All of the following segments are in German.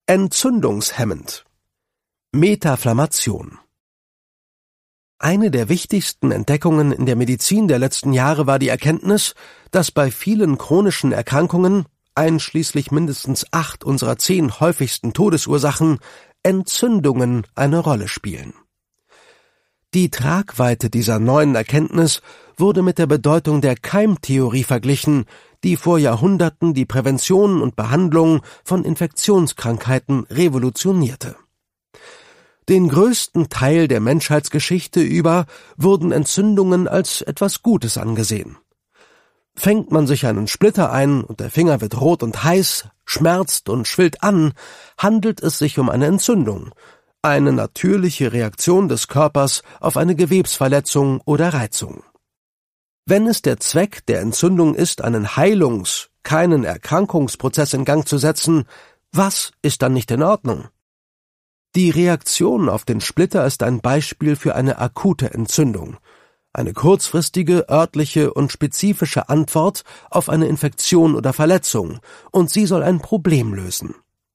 Entzündungshemmend. Metaflammation. Eine der wichtigsten Entdeckungen in der Medizin der letzten Jahre war die Erkenntnis, dass bei vielen chronischen Erkrankungen, einschließlich mindestens 8 unserer 10 häufigsten Todesursachen, Entzündungen eine Rolle spielen. Die Tragweite dieser neuen Erkenntnis wurde mit der Bedeutung der Keimtheorie verglichen, die vor Jahrhunderten die Prävention und Behandlung von Infektionskrankheiten revolutionierte. Den größten Teil der Menschheitsgeschichte über wurden Entzündungen als etwas Gutes angesehen. Fängt man sich einen Splitter ein und der Finger wird rot und heiß, schmerzt und schwillt an, handelt es sich um eine Entzündung, eine natürliche Reaktion des Körpers auf eine Gewebsverletzung oder Reizung. Wenn es der Zweck der Entzündung ist, einen keinen Erkrankungsprozess in Gang zu setzen, was ist dann nicht in Ordnung? Die Reaktion auf den Splitter ist ein Beispiel für eine akute Entzündung, eine kurzfristige, örtliche und spezifische Antwort auf eine Infektion oder Verletzung, und sie soll ein Problem lösen.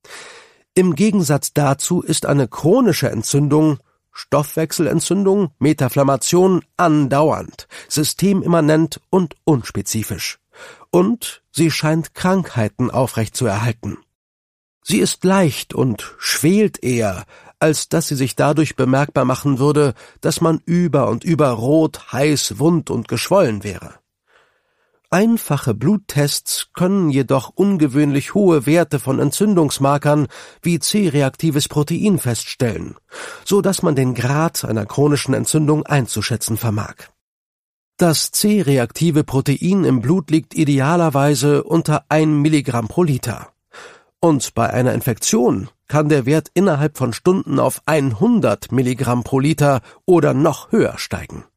Im Gegensatz dazu ist eine chronische Entzündung, Stoffwechselentzündung, Metaflammation andauernd, systemimmanent und unspezifisch. Und sie scheint Krankheiten aufrechtzuerhalten. Sie ist leicht und schwelt eher, als dass sie sich dadurch bemerkbar machen würde, dass man über und über rot, heiß, wund und geschwollen wäre. Einfache Bluttests können jedoch ungewöhnlich hohe Werte von Entzündungsmarkern wie C-reaktives Protein feststellen, so dass man den Grad einer chronischen Entzündung einzuschätzen vermag. Das C-reaktive Protein im Blut liegt idealerweise unter 1 Milligramm pro Liter. Und bei einer Infektion kann der Wert innerhalb von Stunden auf 100 Milligramm pro Liter oder noch höher steigen.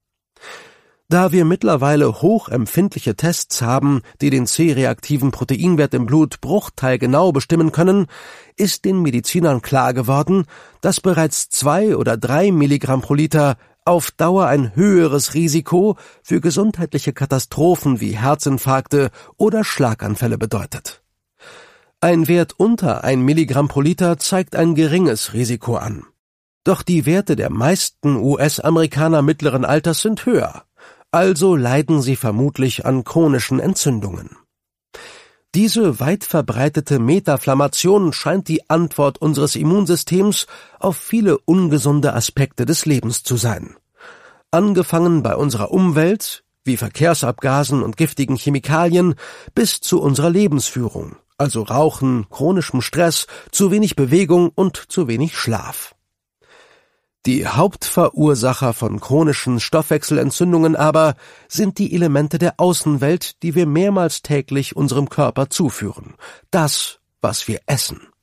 Da wir mittlerweile hochempfindliche Tests haben, die den C-reaktiven Proteinwert im Blut bruchteilgenau bestimmen können, ist den Medizinern klar geworden, dass bereits 2 oder 3 Milligramm pro Liter auf Dauer ein höheres Risiko für gesundheitliche Katastrophen wie Herzinfarkte oder Schlaganfälle bedeutet. Ein Wert unter 1 Milligramm pro Liter zeigt ein geringes Risiko an. Doch die Werte der meisten US-Amerikaner mittleren Alters sind höher. Also leiden sie vermutlich an chronischen Entzündungen. Diese weit verbreitete Metaflammation scheint die Antwort unseres Immunsystems auf viele ungesunde Aspekte des Lebens zu sein. Angefangen bei unserer Umwelt, wie Verkehrsabgasen und giftigen Chemikalien, bis zu unserer Lebensführung, also Rauchen, chronischem Stress, zu wenig Bewegung und zu wenig Schlaf. Die Hauptverursacher von chronischen Stoffwechselentzündungen aber sind die Elemente der Außenwelt, die wir mehrmals täglich unserem Körper zuführen, das, was wir essen.